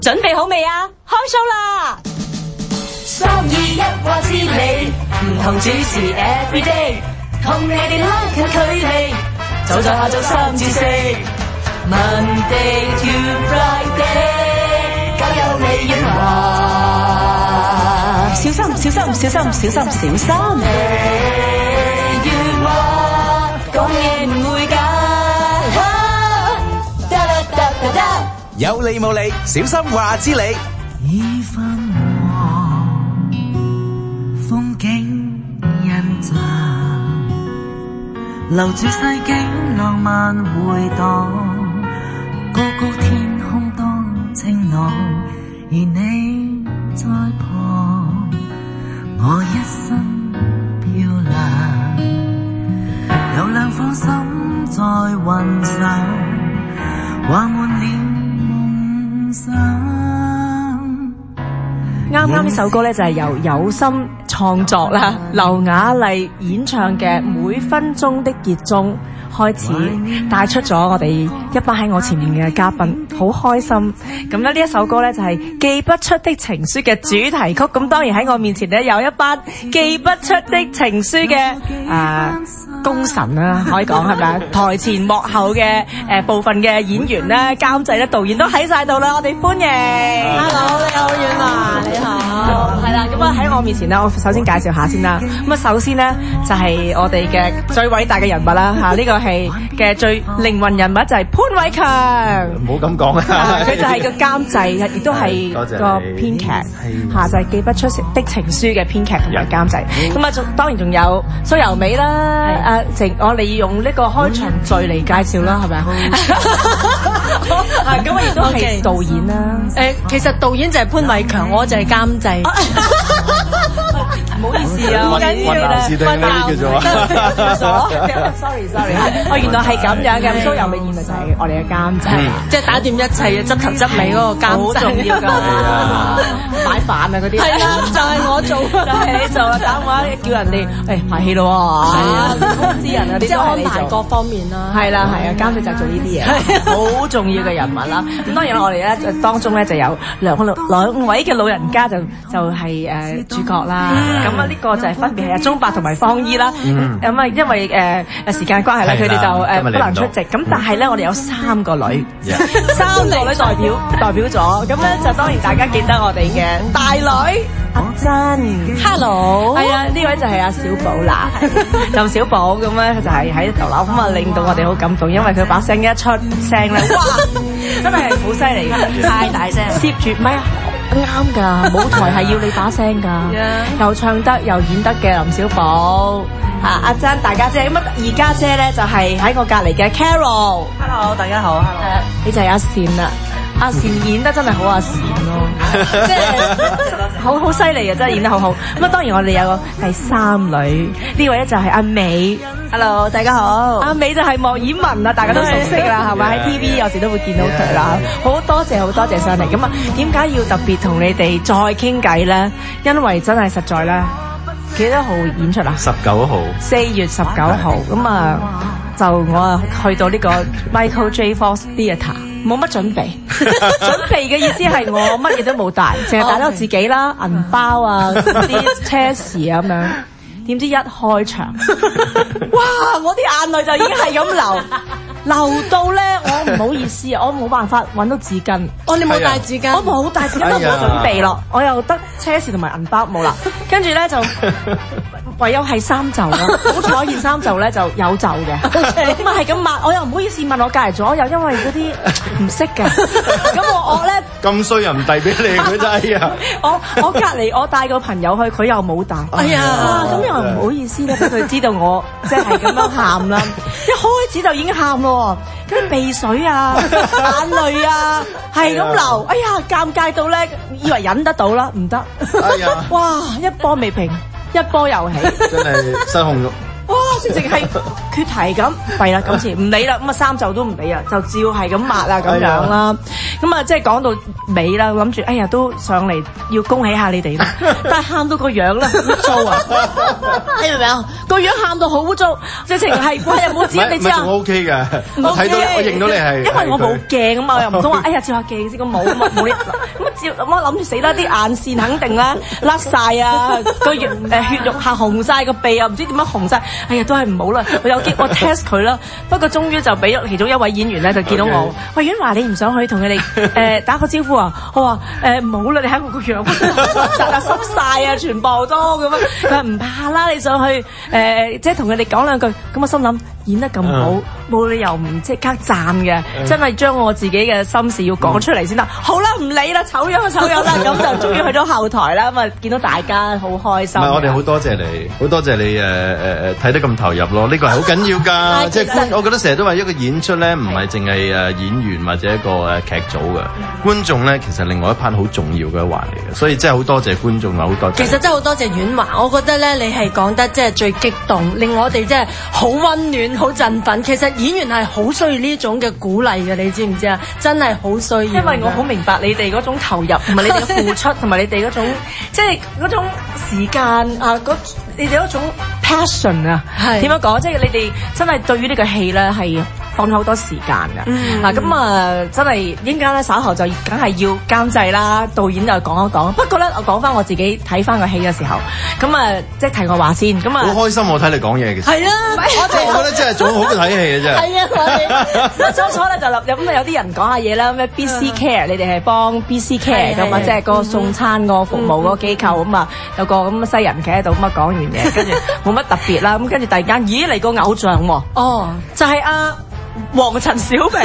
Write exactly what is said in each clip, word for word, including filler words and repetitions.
準備好未啊？開 show 啦！ 三二一話知你，唔同主持 everyday， 同你哋拉近距離，就在下晝三至四 ，Monday to Friday， 交有你遠話， 小心小心小心小心小心！ 你遠話講嘢唔會假，得得得得， 有理冇理，小心話知你。 已泛黃，風景印象，留住世景浪漫回蕩，高高天空多晴朗，而你在旁，我一生漂亮，有兩顆心在雲上，畫滿了夢想。 啱啱呢首歌咧就係由有心創作啦，劉雅麗演唱嘅《每分鐘的熱衷》開始，帶出咗我哋一班喺我前面嘅嘉賓，好開心。咁咧呢一首歌咧就係《寄不出的情書》嘅主題曲。咁當然喺我面前咧有一班寄不出的情書嘅啊功臣啦，可以講係咪啊？台前幕後嘅誒、呃、部分嘅演員咧、監製咧、導演都喺晒度啦，我哋歡迎。Hello， 你好，婉華，你好。係啦，咁啊喺我面前咧，我首先介紹下先啦。咁啊，首先咧就係、是、我哋嘅最偉大嘅人物啦嚇，呢、這個係嘅最靈魂人物就係潘偉強。 唔好咁講啊！ 佢就係個監製，亦都係個編劇嚇，就係、是、寄不出的情書嘅編劇同埋監製。咁啊，仲當然仲有蘇柔美啦。誒，成我哋用呢個開場序嚟介紹啦，係咪啊？係咁，我亦都係導演啦。 誒，其實導演就係潘偉強，我就係監製。 唔好意思啊， 混淆視聽呢啲叫做。 sorry sorry， 哦，原來係咁樣嘅。蘇柔美現在就係我哋嘅監製， 即係打掂一切嘅執頭執尾嗰個監製， 好重要㗎。擺飯啊嗰啲。係啦，就係我做，就係你做啦。打電話叫人哋誒排戲咯喎。係啊，通知人啊，啲即係安排各各方面啦。 係啦係啊，監製就做呢啲嘢，好重要嘅人物啦。咁當然我哋咧當中咧就有兩個兩位嘅老人家就就係誒主角啦。咁啊呢個就係分別係阿鐘伯同埋方姨啦。咁啊因為誒誒時間關係咧，佢哋就誒不能出席。咁但係咧我哋有三個女，三個女代表代表咗。咁咧就當然大家記得我哋嘅大女阿珍 ，Hello， 係啊，呢位就係阿小寶啦，就小寶咁咧就係喺頭樓咁啊，令到我哋好感動，因為佢把聲一出聲咧，哇，真係好犀利，太大聲，攝住咪啊！啱㗎，舞台係要你把聲㗎， yeah. 又唱得又演得嘅林小寶，啊阿珍大家姐，咁啊二家姐咧就係、是、喺我隔離嘅 Carol，Hello 大家好 ，Hello，、uh, 你就係阿善啦，阿善演得真係好阿善咯，即係好好犀利啊，真係演得好好。咁啊當然我哋有個第三女，呢位咧就係阿美 ，Hello 大家好，阿美就係莫綺雯啊，大家都熟悉啦，係咪？喺 T V 有時都會見到佢啦，好、yeah. 多謝好多謝上嚟。咁啊點解要特別同你哋再傾偈咧？因為真係實在咧，幾多號演出啊？ 十九號， 四月十九號。咁啊，就我啊去到呢個 Michael J. Fox Theatre， 冇乜準備。準備嘅意思係我乜嘢都冇帶，淨係帶咗自己啦、銀包啊、啲車匙啊咁樣。點知一開場，哇！我啲眼淚就已經係咁流。流到咧，我唔好意思啊，我冇辦法揾到紙巾。 哦，你冇帶紙巾？ 我冇帶紙巾，都冇準備咯。我又得車匙同埋銀包冇啦。跟住咧就唯有係衫袖咯。好彩件衫袖咧就有袖嘅。咁啊係咁抹，我又唔好意思問我隔離左右，因為嗰啲唔識嘅。咁我我咧咁衰又唔遞俾你，佢真係啊！ 我我隔離我帶個朋友去，佢又冇帶。哎呀，咁又唔好意思咧，俾佢知道我即係咁樣喊啦。一開始就已經喊咯。跟住鼻水啊、眼淚啊，係咁流。哎呀，尷尬到咧，以為忍得到啦，唔得。哎呀，哇！一波未平，一波又起， 真係失控咗。 哇！ 直情係缺題咁，弊啦今次唔理啦，咁啊衫袖都唔理啊，就照係咁抹啊咁樣啦。咁啊即係講到尾啦，諗住哎呀都上嚟要恭喜下你哋啦，但係喊到個樣咧污糟啊！你明唔明啊？個樣喊到好污糟，直情係哇又冇剪你知啊？ 仲 OK 嘅，我睇到我認到你係， 因為我冇鏡啊嘛，我又唔通話哎呀照下鏡先，咁冇咁啊冇呢咁啊照，我諗住死啦啲眼線肯定啦甩晒啊，個血誒血肉下紅晒個鼻啊，唔知點樣紅晒，哎呀都係唔好啦，我有機我 test 佢啦，不過終於就俾咗其中一位演員咧就見到我，喂婉華你唔想去同佢哋誒打個招呼啊？我話誒唔好啦，你睇我個樣雜雜濕晒啊，全部都咁樣，佢話唔怕啦，你上去誒即係同佢哋講兩句，咁我心諗演得咁好，冇理由唔即刻讚嘅，真係將我自己嘅心事要講出嚟先得。好啦，唔理啦，醜樣就醜樣啦，咁就終於去咗後台啦，咁啊見到大家好開心。 唔係，我哋好多謝你，好多謝你誒誒誒睇得咁投入咯，呢個係好緊要㗎。即係我覺得成日都話一個演出咧，唔係淨係誒演員或者一個誒劇組嘅觀眾咧，其實另外一 part 好重要嘅一環嚟嘅，所以真係好多謝觀眾啊，好多謝。 其實真係好多謝婉華，我覺得咧你係講得即係最激動，令我哋即係好溫暖、好振奮。其實演員係好需要呢種嘅鼓勵嘅，你知唔知啊？真係好需要。因為我好明白你哋嗰種投入，同埋你哋嘅付出，同埋你哋嗰種即係嗰種時間啊，嗰你哋嗰種 passion 啊，點樣講？即係你哋真係對於呢個戲咧係放咗好多時間㗎。 嗯、 啊咁啊，真係應該咧稍後就梗係要監製啦，導演就講一講。不過咧，我講翻我自己睇翻個戲嘅時候，咁啊即係提我話先。咁啊， 好開心我睇你講嘢嘅。 係啊，我哋我覺得真係仲好過睇戲嘅啫。 係啊，我哋初初咧就立咁啊，有啲人講下嘢啦，咩 B C Care，你哋係幫 B C Care 咁啊，即係嗰個送餐個服務嗰個機構咁啊，有個咁嘅西人企喺度咁啊，講完嘢，跟住冇乜特別啦，咁跟住突然間，咦嚟個偶像喎， 哦， 就係阿黃陳小平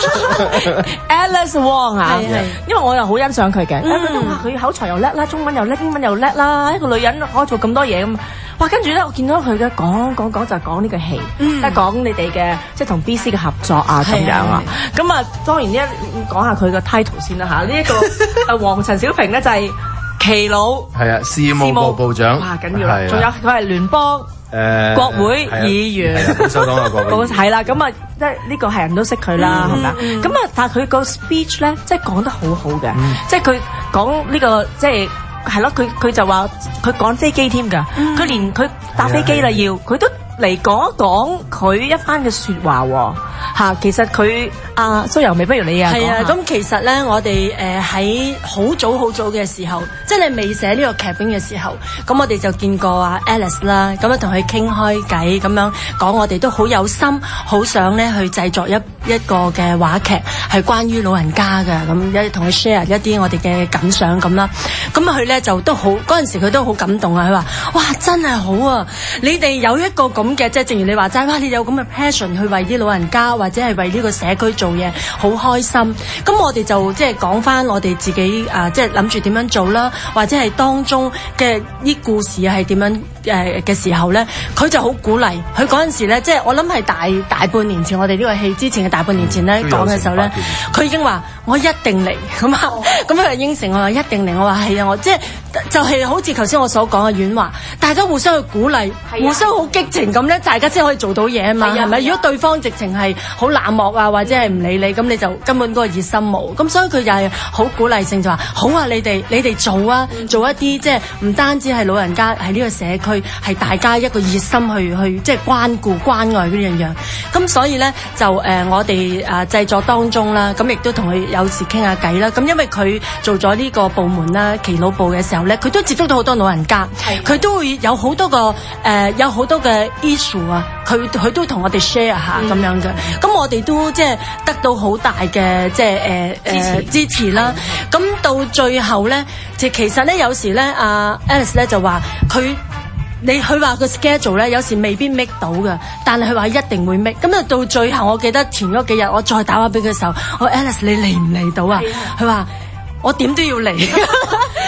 ，Alice Wong 啊，因為我又好欣賞佢嘅，佢口才又叻啦，中文又叻，英文又叻啦，一個女人可以做咁多嘢咁。哇！跟住咧，我見到佢嘅講講講就係講呢個戲，即係講你哋嘅即係同 B C 嘅合作啊咁樣啊。咁啊，當然呢講下佢個 title 先啦嚇。呢一個啊黃陳小平咧就係耆老，係啊，事務部部長。 哇！緊要啦，仲有佢係聯邦誒國會議員， 保守黨嘅國會。 係啦，咁啊，即係呢個係人都識佢啦，係咪啊？咁啊，但係佢個 speech 咧，即係講得好好嘅，即係佢講呢個即係。係咯，佢佢就話佢趕飛機添㗎，佢連佢搭飛機啦要，佢都嚟講一講佢一番嘅説話喎嚇。其實佢阿蘇柔美，不如你啊講下。係啊， 咁其實咧，我哋誒喺好早好早嘅時候，即係你未寫呢個劇本嘅時候，咁我哋就見過阿 Alice 啦，咁樣同佢傾開偈，咁樣講我哋都好有心，好想咧去製作一一個嘅話劇，係關於老人家嘅，咁一同佢 share 一啲我哋嘅感想咁啦。咁佢咧就都好嗰陣時，佢都好感動啊！佢話：哇，真係好啊！你哋有一個咁嘅，即係正如你話齋，哇！你有咁嘅 passion 去為啲老人家或者係為呢個社區做嘢，好開心。咁我哋就即係講翻我哋自己啊，即係諗住點樣做啦，或者係當中嘅啲故事係點樣誒嘅時候咧，佢就好鼓勵。佢嗰陣時咧，即係我諗係大大半年前，我哋呢個戲之前嘅大半年前咧講嘅時候咧，佢已經話我一定嚟咁啊！咁佢就應承我話一定嚟。我話係啊，我即係就係、是、好似頭先我所講嘅婉華，大家互相去鼓勵，互相好激情咁咧，大家先可以做到嘢啊嘛，係咪？如果對方直情係好冷漠啊，或者係唔理你，咁你就根本嗰個熱心冇。咁所以佢就係好鼓勵性，就話好啊，你哋你哋做啊，做一啲即係唔單止係老人家，係呢個社區係大家一個熱心去去即係關顧關愛嗰樣樣。咁所以咧就誒、呃、我哋誒製作當中啦，咁亦都同佢有時傾下偈啦。咁因為佢做咗呢個部門啦，耆老部嘅時候咧，佢都接觸到好多老人家，佢都會有好多個誒、呃、有好多嘅 issue 啊，佢佢都同我哋 share 下咁樣嘅。咁、嗯、我哋都即係得到好大嘅即係誒誒支持啦。咁到最後咧，就其實咧有時咧，阿、啊、Alice 咧就話佢。你佢話個 schedule 咧，有時未必 make 到嘅，但係佢話一定會 make。咁啊到最後，我記得前嗰幾日我再打話俾佢嘅時候，我 Alice 你嚟唔嚟到啊？佢話我點都要嚟。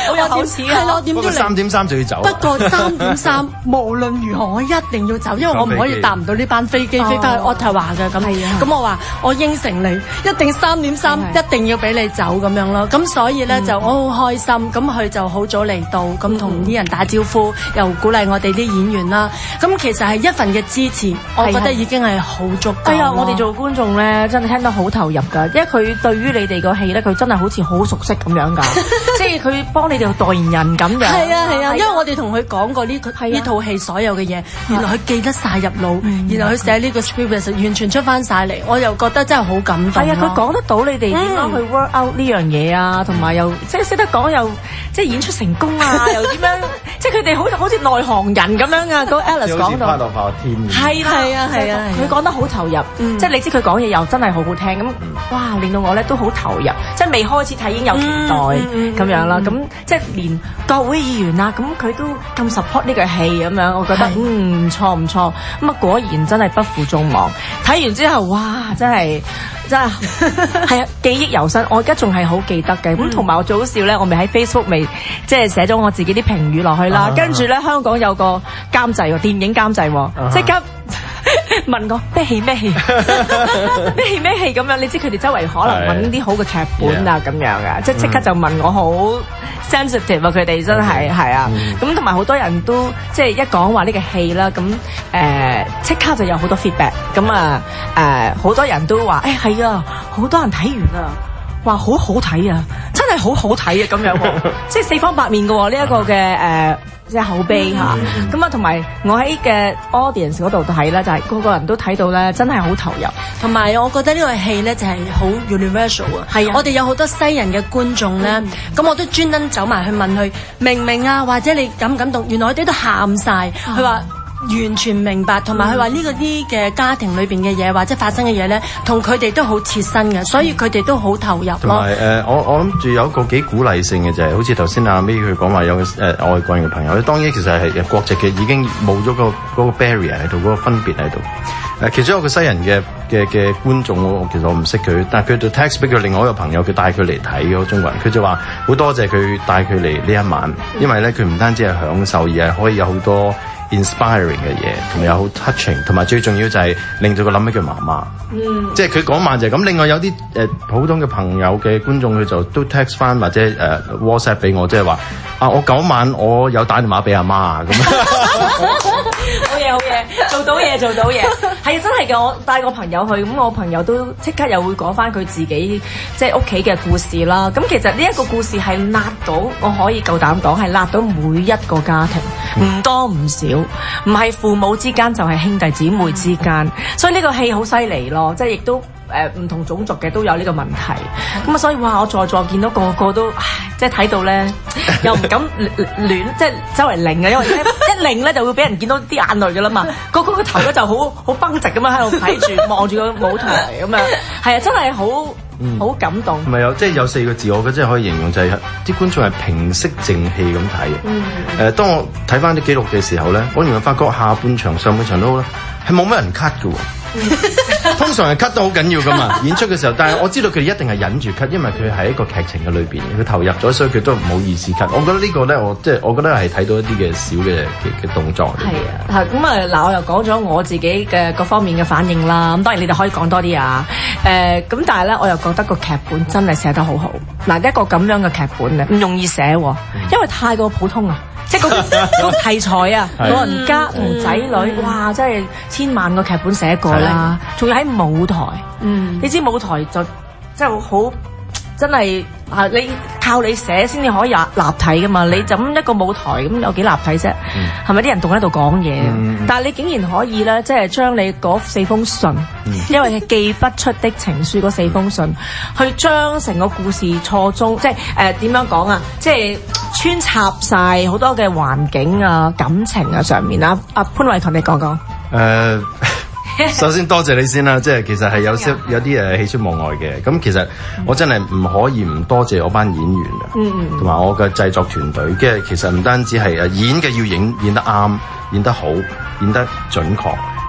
我有點似係咯，點不過都嚟。 三點三就要走。 不過三點三無論如何，我一定要走，因為我唔可以搭唔到呢班飛機飛翻去渥太華嘅咁。咁我話我應承你，一定三點三一定要俾你走咁樣咯。咁所以咧就我好開心，咁佢就好早嚟到，咁同啲人打招呼，又鼓勵我哋啲演員啦。咁其實係一份嘅支持，我覺得已經係好足夠。 係啊，我哋做觀眾咧，真係聽得好投入㗎，因為佢對於你哋個戲咧，佢真係好似好熟悉咁樣㗎，即係佢幫你哋代言人咁樣。 係啊係啊，因為我哋同佢講過呢呢套戲所有嘅嘢，原來佢記得晒入腦，然後佢寫呢個 script 嘅時候完全出翻晒嚟，我又覺得真係好感動。 係啊，佢講得到你哋點樣去 work out 呢樣嘢啊，同埋又即係識得講又即係演出成功啊，又點樣？即係佢哋好好似內行人咁樣啊！嗰 Alice 講到花落化天。 係係啊係啊，佢講得好投入，即係你知佢講嘢又真係好好聽咁，哇！令到我咧都好投入，即係未開始睇已經有期待咁樣啦。咁即係連國會議員啊，咁佢都咁 support 呢個戲咁樣，我覺得嗯唔錯唔錯。咁啊果然真係不負眾望。睇完之後，哇！真係真係係啊，記憶猶新。我而家仲係好記得嘅。咁同埋我最好笑咧，我咪喺 Facebook 未即係寫咗我自己啲評語落去啦。跟住咧，香港有個監製喎，電影監製喎，即刻問我咩戲咩戲咩戲咩戲咁樣。你知佢哋周圍可能揾啲好嘅劇本啊咁樣啊，即係即刻就問我好 sensitive 啊，佢哋真係係啊。咁同埋好多人都即係一講話呢個戲啦，咁誒即刻就有好多 feedback。咁啊誒好多人都話誒係啊，好多人睇完啊，話好好睇啊，真係好好睇啊咁樣喎，即係四方八面嘅喎呢一個嘅誒。呃即係口碑嚇，咁啊同埋我喺嘅 audience 嗰度睇咧，就係個個人都睇到咧，真係好投入。 同埋我覺得呢個戲咧就係好 universal 啊！係啊，我哋有好多西人嘅觀眾咧，咁我都專登走埋去問佢明唔明啊，或者你感唔感動？原來佢哋都喊晒，佢話完全明白，同埋佢話呢個啲嘅家庭裏邊嘅嘢或者發生嘅嘢咧，同佢哋都好切身嘅，所以佢哋都好投入咯。 同埋誒，我我諗住有一個幾鼓勵性嘅就係，好似頭先阿 May 佢講話有個誒、呃、外國人嘅朋友，當然其實係國籍嘅已經冇咗個嗰個 barrier 喺度，嗰個分別喺度。誒，其中有個西人嘅嘅嘅觀眾，我其實我唔識佢，但係佢就 text 俾佢另外一個朋友，佢帶佢嚟睇嗰個中國人，佢就話好多謝佢帶佢嚟呢一晚，因為咧佢唔單止係享受，而係可以有好多 inspiring 嘅嘢，同埋有好 touching， 同埋最重要就係令到佢諗起佢媽媽。嗯，即係佢嗰晚就係咁。另外有啲誒、呃、普通嘅朋友嘅觀眾，佢就都 text 翻或者誒、呃、WhatsApp 俾我，即係話啊，我嗰晚我有打電話俾阿媽啊咁。 好嘢好嘢，做到嘢做到嘢，係真係嘅。我帶個朋友去，咁我朋友都即刻又會講翻佢自己即係屋企嘅故事啦。咁其實呢一個故事係辣到，我可以夠膽講係辣到每一個家庭，唔多唔少，唔係父母之間就係兄弟姊妹之間，所以呢個戲好犀利咯，即係亦都。誒唔、呃、同種族嘅都有呢個問題，咁啊所以哇！我在座見到個個都，唉即係睇到咧，又唔敢亂，即係周圍擰啊，因為一擰咧就會俾人見到啲眼淚㗎啦嘛。個個個頭咧就好好繃直咁樣喺度睇住望住個舞台咁樣，係啊，真係好好感動。 唔係有即係有四個字，我覺得真係可以形容就係、是、啲觀眾係平息靜氣咁睇嘅。誒、嗯呃，當我睇翻啲記錄嘅時候咧，我原來發覺下半場、上半場都好咧，係冇乜人 cut 㗎喎。通常係 cut 得好緊要噶嘛，演出嘅時候，但係我知道佢一定係忍住 cut，因為佢係一個劇情嘅裏邊，佢投入咗，所以佢都唔好意思 cut。我覺得個呢個咧，我即係我覺得係睇到一啲嘅小嘅嘅嘅動作。係啊，咁啊嗱，我又講咗我自己嘅各方面嘅反應啦。咁當然你哋可以講多啲啊。誒、呃，咁但係咧，我又覺得個劇本真係寫得好好。嗱，一個咁樣嘅劇本咧，唔容易寫，因為太過普通啊。即係個個題材啊，老人家同仔女，哇！真係千萬個劇本寫過啦，仲要喺舞台。嗯，你知舞台就真係好，真係啊！你靠你寫先至可以立立體噶嘛？你就咁一個舞台咁有幾立體啫？係咪啲人仲喺度講嘢？嗯、但係你竟然可以咧，即係將你嗰四封信，嗯、因為係寄不出的情書嗰四封信，去將成個故事錯綜，即係誒點樣講啊？即係穿插晒好多嘅環境啊、感情啊上面啊。阿潘偉同你講講。誒。 首先多謝你先啦，即係其實係有些有啲誒喜出望外嘅，咁其實我真係唔可以唔多謝我班演員啊，同埋我嘅製作團隊，即係其實唔單止係誒演嘅要演演得啱、演得好、演得準確，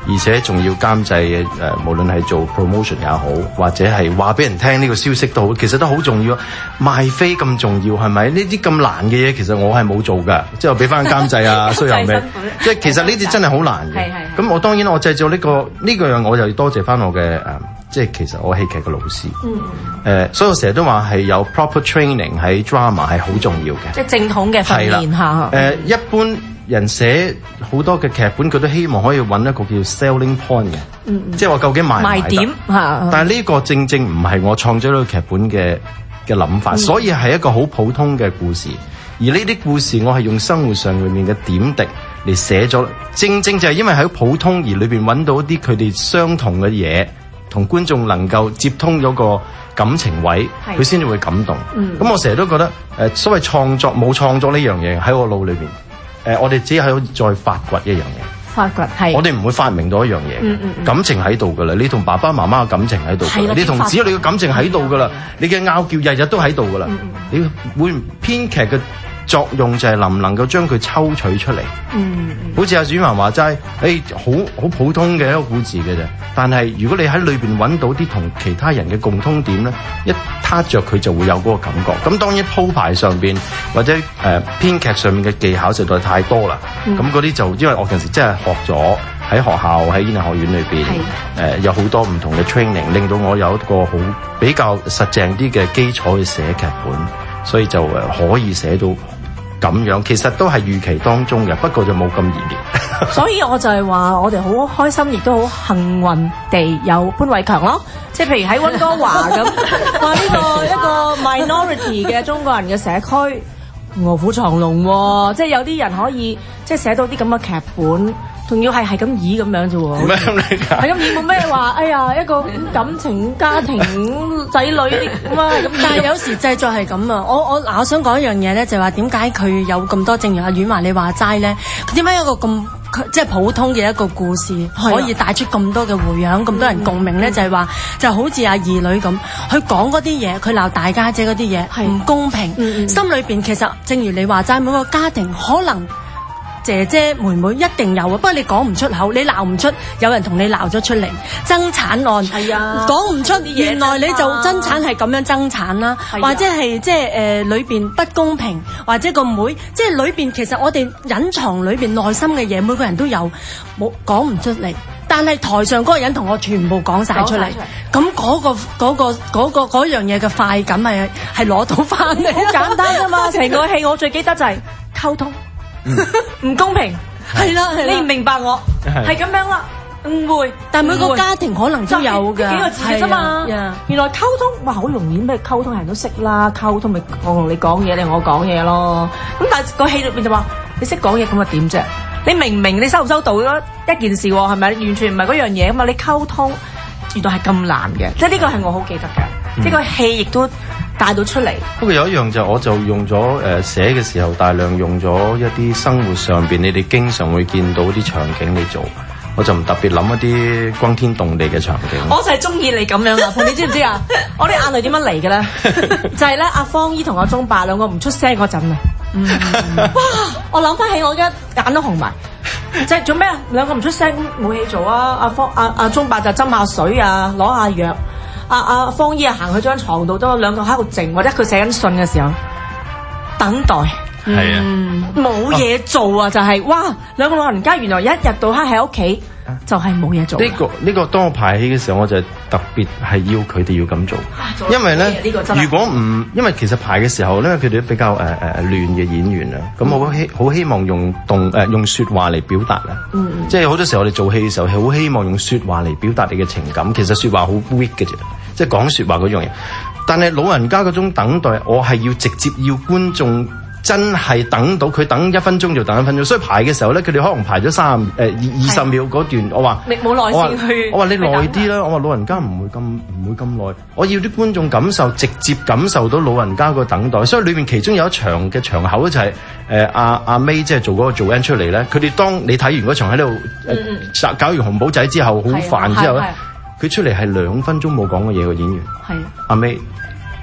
而且仲要監製誒、呃，無論係做 promotion 也好，或者係話俾人聽呢個消息都好，其實都好重要。賣飛咁重要係咪？呢啲咁難嘅嘢，其實我係冇做㗎，即係我俾翻監製啊，衰有咩？即係其實呢啲真係好難嘅。咁我當然我製造呢、這個呢、這個樣，我就要多謝翻我嘅誒、呃，即係其實我戲劇嘅老師。嗯。誒、呃，所以我成日都話係有 proper training 喺 drama 係好重要嘅。 即係正統嘅訓練下。誒、 呃，一般人寫好多嘅劇本，佢都希望可以揾一個叫 selling point 嘅，嗯、即係話究竟賣唔賣得？賣點嚇。但係呢個正正唔係我創作呢個劇本嘅嘅諗法，嗯、所以係一個好普通嘅故事。而呢啲故事我係用生活上裏面嘅點滴嚟寫咗，正正就係因為喺普通而裏邊揾到一啲佢哋相同嘅嘢，同觀眾能夠接通咗個感情位，佢先至會感動。咁、嗯、我成日都覺得誒、呃，所謂創作冇創作呢樣嘢喺我腦裏邊。誒、呃，我哋只係可以再發掘一樣嘢。發掘係。我哋唔會發明到一樣嘢。嗯嗯嗯，感情喺度㗎啦，你同爸爸媽媽嘅感情喺度㗎啦，你同子女嘅感情喺度㗎啦，你嘅拗撬日日都喺度㗎啦。嗯嗯，你會編劇嘅作用就係能唔能夠將佢抽取出嚟。嗯，好似阿婉華話齋，誒好好普通嘅一個故事嘅啫。但係如果你喺裏邊揾到啲同其他人嘅共通點咧，一撻着佢就會有嗰個感覺。咁當然鋪排上邊或者誒、呃、編劇上面嘅技巧實在太多啦。咁嗰啲就因為我近時真係學咗喺學校喺演藝學院裏邊，誒、呃、有好多唔同嘅 training， 令到我有一個好比較實淨啲嘅基礎去寫劇本，所以就誒可以寫到咁樣，其實都係預期當中嘅，不過就冇咁熱烈。 所以我就係話，我哋好開心，亦都好幸運地有潘偉強咯。即係譬如喺溫哥華咁，話呢個一個 minority 嘅中國人嘅社區，臥虎藏龍喎。即係有啲人可以即係寫到啲咁嘅劇本。仲要係係咁以咁樣啫喎， 咩咁嚟㗎？係咁以冇咩話，哎呀一個感情家庭仔女啲咁啊咁。 但係有時製作係咁啊，我我嗱我想講一樣嘢咧，就係話點解佢有咁多，正如阿婉華你話齋咧，佢點解有一個咁即係普通嘅一個故事可以帶出咁多嘅迴響，咁多人共鳴咧？就係話就好似阿二女咁，佢講嗰啲嘢，佢鬧大家姐嗰啲嘢唔公平，心裏邊其實正如你話齋，每個家庭可能。姐姐妹妹一定有啊，不過你講唔出口，你鬧唔出，有人同你鬧咗出嚟，爭產案，係啊，講唔出，原來你就爭產係咁樣爭產啦，啊、或者係即係誒裏邊不公平，或者個妹，即係裏邊其實我哋隱藏裏邊內心嘅嘢，每個人都有，冇講唔出嚟，但係台上嗰個人同我全部講晒出嚟，咁嗰、嗰個嗰、嗰個嗰、嗰個嗰樣嘢嘅快感係係攞到翻嚟， 好簡單啫嘛，成個戲我最記得就係溝通。唔公平，係啦，你唔明白我，係咁樣啦，誤會， 但每個家庭可能都有㗎， 幾個字啫嘛。原來溝通，哇，好容易咩？溝通人都識啦，溝通咪我同你講嘢，你同我講嘢咯。咁但係個戲裏邊就話，你識講嘢咁啊點啫？你明唔明？你收唔收到咗一件事喎？係咪？完全唔係嗰樣嘢啊嘛！你溝通原來係咁難嘅，即係呢個係我好記得嘅，呢個戲亦都。帶到出嚟。 不過有一樣就我就用咗誒、呃、寫嘅時候，大量用咗一啲生活上邊你哋經常會見到啲場景嚟做，我就唔特別諗一啲轟天動地嘅場景。 我就係中意你咁樣啊！你知唔知啊？我啲眼淚點樣嚟嘅咧？就係咧，阿方姨同阿鐘伯兩個唔出聲嗰陣啊！嗯、哇！我諗翻起我而家眼都紅埋。即係做咩啊？兩個唔出聲，冇戲做啊！阿方阿阿鐘伯就斟下水啊，攞下藥。阿阿方姨啊，行去張床度，都兩個喺度靜，或者佢寫緊信嘅時候等待， 係啊， 冇嘢做啊，就係、是、哇，兩個老人家原來一日到黑喺屋企就係冇嘢做。呢、這個呢、這個當我排戲嘅時候，我就特別係要佢哋要咁做，啊、做因為咧，這個、如果唔因為其實排嘅時候咧，佢哋都比較誒誒、呃、亂嘅演員啊，咁、嗯、我希好希望用動誒、呃、用説話嚟表達啊，嗯、即係好多時候我哋做戲嘅時候係好希望用説話嚟表達你嘅情感，其實説話好 weak 嘅啫。即係講説話嗰樣嘢，但係老人家嗰種等待，我係要直接要觀眾真係等到佢等一分鐘就等一分鐘，所以排嘅時候咧，佢哋可能排咗三誒二二十秒嗰段，我話冇耐性去， 我話你耐啲啦，我話老人家唔會咁唔會咁耐，我要啲觀眾感受直接感受到老人家個等待，所以裏面其中有一場嘅場口就係誒阿阿 May 即係做嗰個做 end 出嚟咧，佢哋當你睇完嗰場喺度誒搞完紅寶仔之後好煩之後咧。佢出嚟係兩分鐘冇講過嘢嘅演員，係阿 May，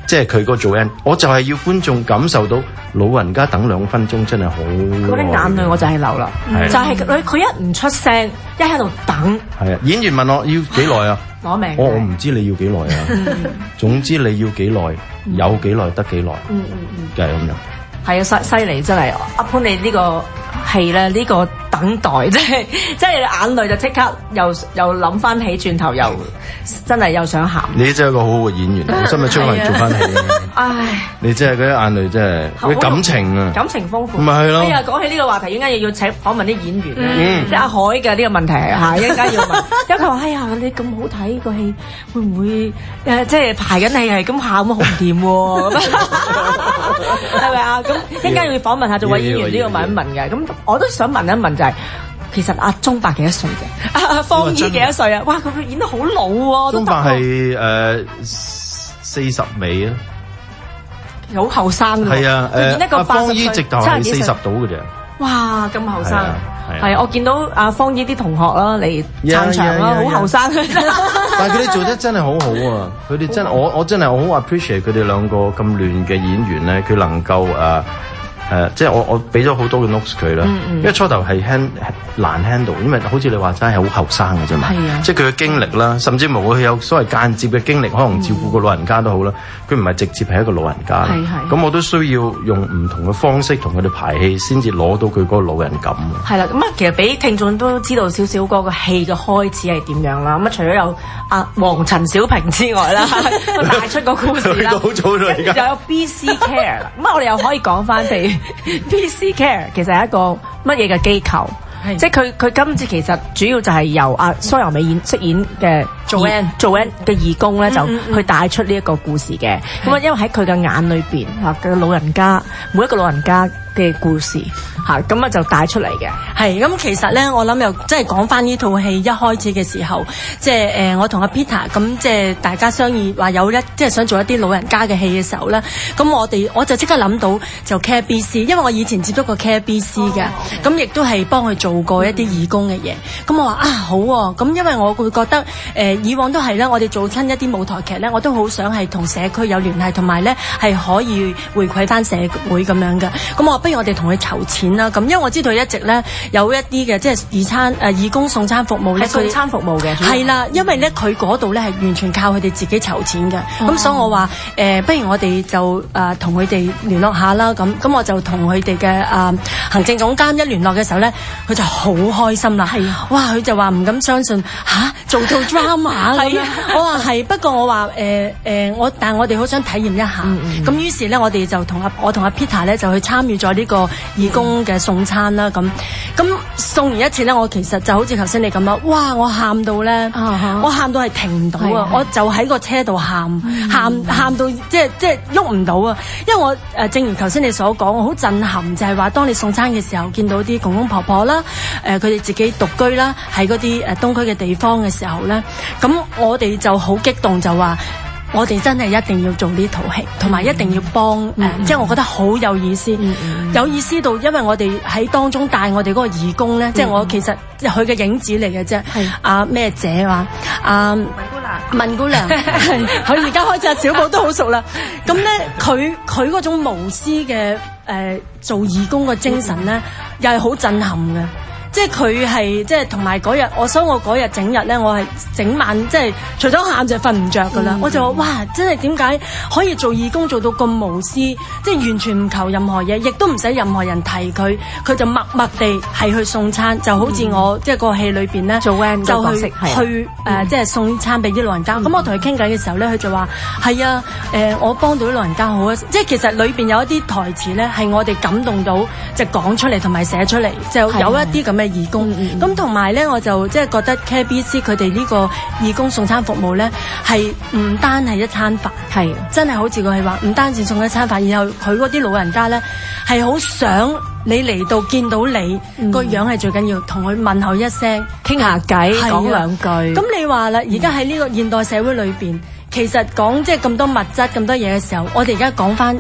即係佢個做人，我就係要觀眾感受到老人家等兩分鐘真係好。 嗰啲眼淚我就係流啦，就係佢佢一唔出聲，一喺度等。 係啊，演員問我要幾耐啊？ 攞命！ 我我唔知你要幾耐啊，總之你要幾耐，有幾耐得幾耐， 嗯嗯嗯， 就係咁樣。 係啊，犀犀利真係！阿潘你呢個戲咧，呢個等待即係即係眼淚就即刻又又諗翻起轉頭，又真係又想喊。 你真係一個好好嘅演員，我今日出嚟做翻戲啊！ 唉， 你真係嗰啲眼淚真係，嗰啲感情啊， 感情豐富。 咪係咯。 哎呀，講起呢個話題，應該要請訪問啲演員咧， 嗯、 即係阿海嘅呢個問題嚇，應該要問。因為佢話：哎呀，你咁好睇個戲，會唔會誒、呃、即係排緊戲係咁喊咁好唔掂喎？係咪啊？咁應該要訪問下做位演員呢個問一問嘅。咁我都想問一問就係、是。其實阿鐘伯幾多歲嘅？阿方姨幾多歲啊？哇！佢佢演得好老喎。 鐘伯係誒四十尾啊， 好後生㗎。 係啊，誒阿方姨直頭係四十到嘅啫。 哇！咁後生，係啊！我見到阿方姨啲同學啦嚟撐場啦，好後生。 但係佢哋做得真係好好啊！佢哋真係我我真係我好 appreciate 佢哋兩個咁亂嘅演員咧，佢能夠誒。誒、呃，即係我我俾咗好多嘅 notes 佢啦，嗯嗯因為初頭係 hand 難 handle，因為好似你話齋係好後生嘅啫嘛， 啊、 即係佢嘅經歷啦，甚至無佢有所謂間接嘅經歷，可能照顧個老人家都好啦，佢唔係直接係一個老人家，咁我都需要用唔同嘅方式同佢哋排戲，先至攞到佢嗰個老人感。 係啦，咁啊，其實俾聽眾都知道少少嗰個戲嘅開始係點樣啦。咁啊，除咗有阿黃陳小平之外啦，帶出個故事啦， 好早啦，而家又有 B C Care 啦。咁啊，我哋又可以講翻譬如 B C Care 其實係一個乜嘢嘅機構？即係佢佢今次其實主要就係由阿蘇柔美演飾演嘅做 N 做 N 嘅義工咧，就去帶出呢一個故事嘅。咁啊，因為喺佢嘅眼裏邊嚇嘅老人家，每一個老人家嘅故事嚇，咁啊就帶出嚟嘅。 係咁，其實咧，我諗又即係講翻呢套戲一開始嘅時候，即係誒、呃、我同阿 Peter 咁即係大家商議話有一即係想做一啲老人家嘅戲嘅時候咧，咁我哋我就即刻諗到就 Care B C， 因為我以前接觸過 Care B C 嘅，咁亦、哦、都係幫佢做過一啲義工嘅嘢。咁、嗯、我話啊好喎，咁因為我會覺得誒、呃、以往都係咧，我哋做親一啲舞台劇咧，我都好想係同社區有聯繫，同埋咧係可以回饋翻社會咁樣嘅。咁我話不如我哋同佢籌錢啦。咁因為我知道一直咧有一啲嘅即係義餐誒、呃、義工送餐服務咧， 送餐服務嘅係啦，因為咧佢嗰度咧係完全靠佢哋自己籌錢嘅。咁、嗯、所以我話誒、呃，不如我哋就誒同佢哋聯絡下啦。咁咁我就同佢哋嘅誒行政總監一聯絡嘅時候咧，佢就好開心啦。係哇，佢就話唔敢相信吓、啊、做到 drama 咁樣。我話係，不過我話誒誒我，但係我哋好想體驗一下。咁、嗯嗯、於是咧，我哋就同阿我同阿 Peter 咧就去參與咗呢個義工嘅送餐啦。咁咁、嗯、送完一次咧，我其實就好似頭先你咁啦。哇！我喊到咧，啊、我喊到係停唔到啊！我就喺個車度喊，喊喊、嗯、到即係即係喐唔到啊！因為我誒、呃、正如頭先你所講，我好震撼，就係、是、話當你送餐嘅時候，見到啲公公婆婆啦，誒佢哋自己獨居啦，喺嗰啲誒東區嘅地方嘅時候咧，咁我哋就好激動，就話我哋真係一定要做呢套戲，同埋一定要幫誒，嗯呃嗯、即係我覺得好有意思，嗯嗯、有意思到，因為我哋喺當中帶我哋嗰個義工咧，嗯、即係我其實佢嘅影子嚟嘅啫。阿咩姐話阿文姑娘，文姑娘，佢而家開始阿小寶都好熟啦。咁咧，佢佢嗰種無私嘅誒、呃、做義工嘅精神咧，又係好震撼嘅。即係佢係即係同埋嗰日，我所以我嗰日整日咧，我係整晚即係除咗喊就瞓唔着噶啦。嗯、我就話哇，真係點解可以做義工做到咁無私，即係完全唔求任何嘢，亦都唔使任何人提佢，佢就默默地係去送餐，就好似我、嗯、即係個戲裏邊咧，做 van 就去去誒、呃嗯、即係送餐俾啲老人家。咁、嗯、我同佢傾偈嘅時候咧，佢就話係啊，誒、呃、我幫到啲老人家好啊，即係其實裏邊有一啲台詞咧係我哋感動到，即係講出嚟同埋寫出嚟，就有一啲咁嘅義工，咁同埋咧，我就即係覺得 Care B C 佢哋呢個義工送餐服務咧，係唔單係一餐飯，係真係好似佢係話唔單止送一餐飯，然後佢嗰啲老人家咧係好想你嚟到見到你個、嗯、樣係最緊要，同佢問候一聲，傾下偈，講兩句。咁你話啦，而家喺呢個現代社會裏邊，其實講即係咁多物質咁多嘢嘅時候，我哋而家講翻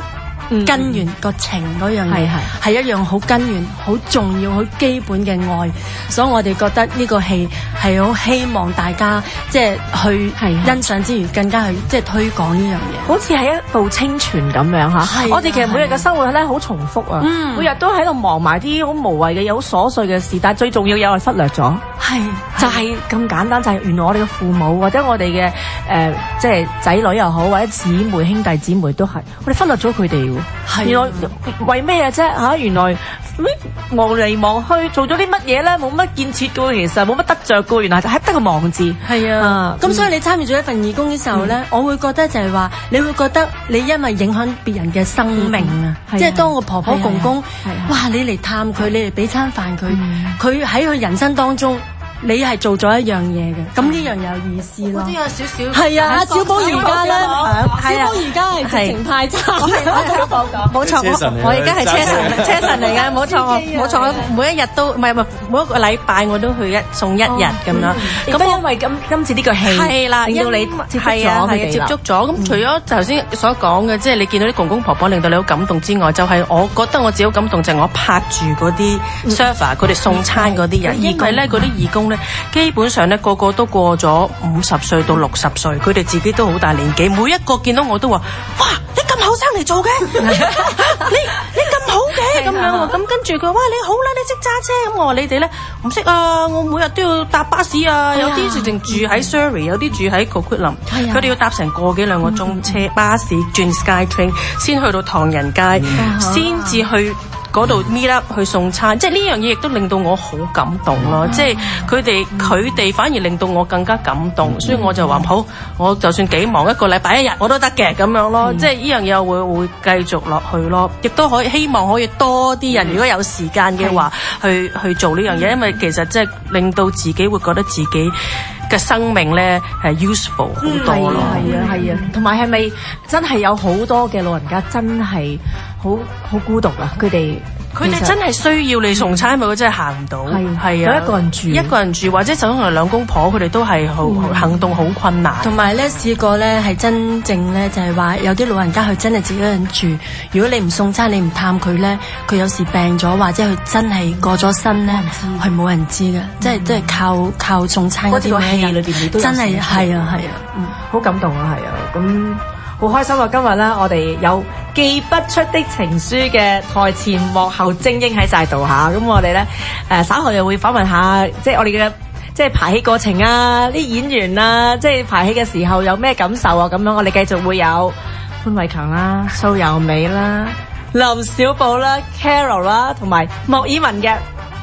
根源個情嗰樣嘢，係一樣好根源、好重要、好基本嘅愛。所以我哋覺得呢個戲係好希望大家即係去欣賞之餘，更加去即係推廣呢樣嘢。 好似係一部清泉咁樣嚇。我哋其實每日嘅生活咧好重複啊，每日都喺度忙埋啲好無謂嘅嘢、好瑣碎嘅事，但係最重要有係忽略咗。係就係咁簡單，就係原來我哋嘅父母或者我哋嘅誒即係仔女又好，或者姊妹兄弟姊妹都係，我哋忽略咗佢哋喎。係原來為咩嘢啫嚇？原來望嚟望去做咗啲乜嘢咧？冇乜建設嘅喎，其實冇乜得着嘅喎。原來就係得個望字。係啊， 咁所以你參與咗一份義工嘅時候咧，我會覺得就係話，你會覺得你因為影響別人嘅生命啊，即係當個婆婆公公，哇！你嚟探佢，你嚟俾餐飯佢，佢喺佢人生當中。你係做咗一樣嘢嘅，咁呢樣有意思咯。 嗰啲有少少係啊，小寶而家咧，小寶而家係直情派餐。 小寶講冇錯，我我而家係車神，車神嚟嘅，冇錯，我冇錯，我每一日都唔係唔係每一個禮拜我都去一送一日咁樣。咁因為今今次呢個戲係啦，令到你接觸咗佢哋接觸咗。咁除咗頭先所講嘅，即係你見到啲公公婆婆令到你好感動之外，就係我覺得我自己好感動，就係我拍住嗰啲 server 佢哋送餐嗰啲人，因為咧嗰啲義工咧。基本上咧個個都過咗五十歲到六十歲，佢哋自己都好大年紀，每一個見到我都話：哇！你咁後生嚟做嘅，你你咁好嘅咁樣喎。咁跟住佢話：哇！你好啦，你識揸車。咁我話你哋咧唔識啊，我每日都要搭巴士啊。有啲直情住喺 Surrey， 有啲住喺 Coquitlam，佢哋要搭成個幾兩個鐘車巴士轉 SkyTrain 先去到唐人街，先至去。嗰度 meet up 去送餐，即係呢樣嘢亦都令到我好感動咯。即係佢哋佢哋反而令到我更加感動，所以我就話好，我就算幾忙一個禮拜一日我都得嘅咁樣咯。即係呢樣嘢我會會繼續落去咯，亦都可以希望可以多啲人如果有時間嘅話去去做呢樣嘢，因為其實即係令到自己會覺得自己嘅生命咧係 useful 好多咯。係啊係啊，同埋係咪真係有好多嘅老人家真係好好孤獨啊？佢哋佢哋真係需要你送餐，因為佢真係行唔到，係係啊，一個人住，一個人住，或者就算係兩公婆，佢哋都係好行動好困難。同埋咧試過咧係真正咧就係話有啲老人家佢真係自己一個人住，如果你唔送餐，你唔探佢咧，佢有時病咗或者佢真係過咗身咧，係冇人知嘅，即係即係靠靠送餐嗰啲戲裏邊你都真係係啊係啊，嗯，好感動啊係啊，咁。好開心啊！今日咧，我哋有寄不出的情書嘅台前幕後精英喺晒度嚇，咁我哋咧誒稍後又會訪問下，即係我哋嘅即係排戲過程啊，啲演員啊，即係排戲嘅時候有咩感受啊咁樣，我哋繼續會有潘偉強啦、蘇有美啦、林小寶啦、Carol 啦，同埋莫爾文嘅。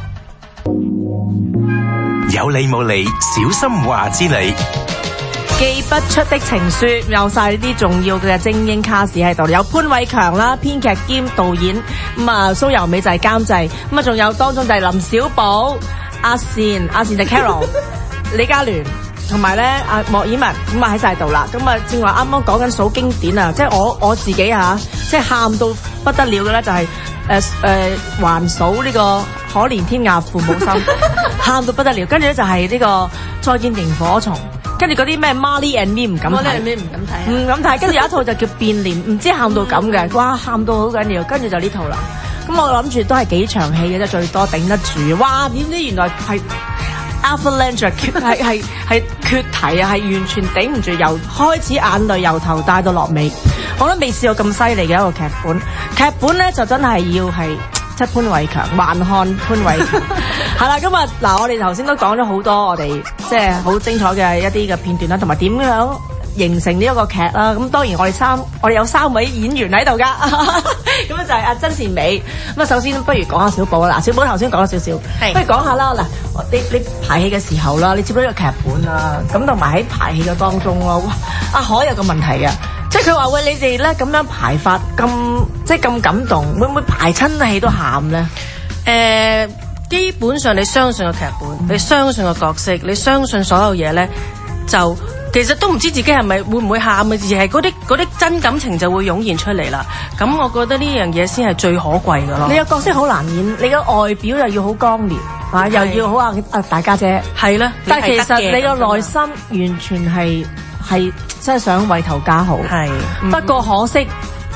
有理冇理，小心話之理。 寄不出的情書，有晒呢啲重要嘅精英卡士喺度，有潘偉強啦，編劇兼導演，咁啊蘇有美就係監製，咁啊仲有當中就係林小寶、阿善、阿善就 Carol、李嘉聯，同埋咧阿莫爾文，咁啊喺晒度啦，咁啊正話啱啱講緊數經典啊，即係我我自己啊，即係喊到不得了嘅咧，就係誒誒還數呢個可憐天涯父母心，喊到不得了，跟住咧就係呢個再見螢火蟲。跟住嗰啲咩 Marley and Me 唔敢睇，唔敢睇，唔敢睇。跟住有一套就叫變臉，唔知喊到咁嘅，哇喊到好緊要。跟住就呢套啦。咁我諗住都係幾場戲嘅啫，最多頂得住。哇！點知原來係 Avalanche 係係係缺題啊，係完全頂唔住，由開始眼淚由頭帶到落尾。我都未試過咁犀利嘅一個劇本。劇本咧就真係要係。即係潘偉強，還看潘偉強。係啦，今日嗱，我哋頭先都講咗好多我哋即係好精彩嘅一啲嘅片段啦，同埋點樣形成呢一個劇啦。咁當然我哋三我哋有三位演員喺度噶，咁就係阿曾善美。咁啊，首先不如講下小寶啦。小寶頭先講咗少少，不如講下啦。嗱，你你排戲嘅時候啦，你接到呢個劇本啦，咁同埋喺排戲嘅當中咯，哇！阿海有個問題嘅。即係佢話喂，你哋咧咁樣排法咁即係咁感動，會唔會排親戲都喊咧？誒、呃，基本上你相信個劇本，嗯、你相信個角色，你相信所有嘢咧，就其實都唔知自己係咪會唔會喊嘅，而係嗰啲嗰啲真感情就會湧現出嚟啦。咁我覺得呢樣嘢先係最可貴嘅咯。你個角色好難演，你個外表又要好剛烈，啊又要好啊啊大家姐係啦，但係其實你個內心完全係係。真係想為頭家好，係、嗯、不過可惜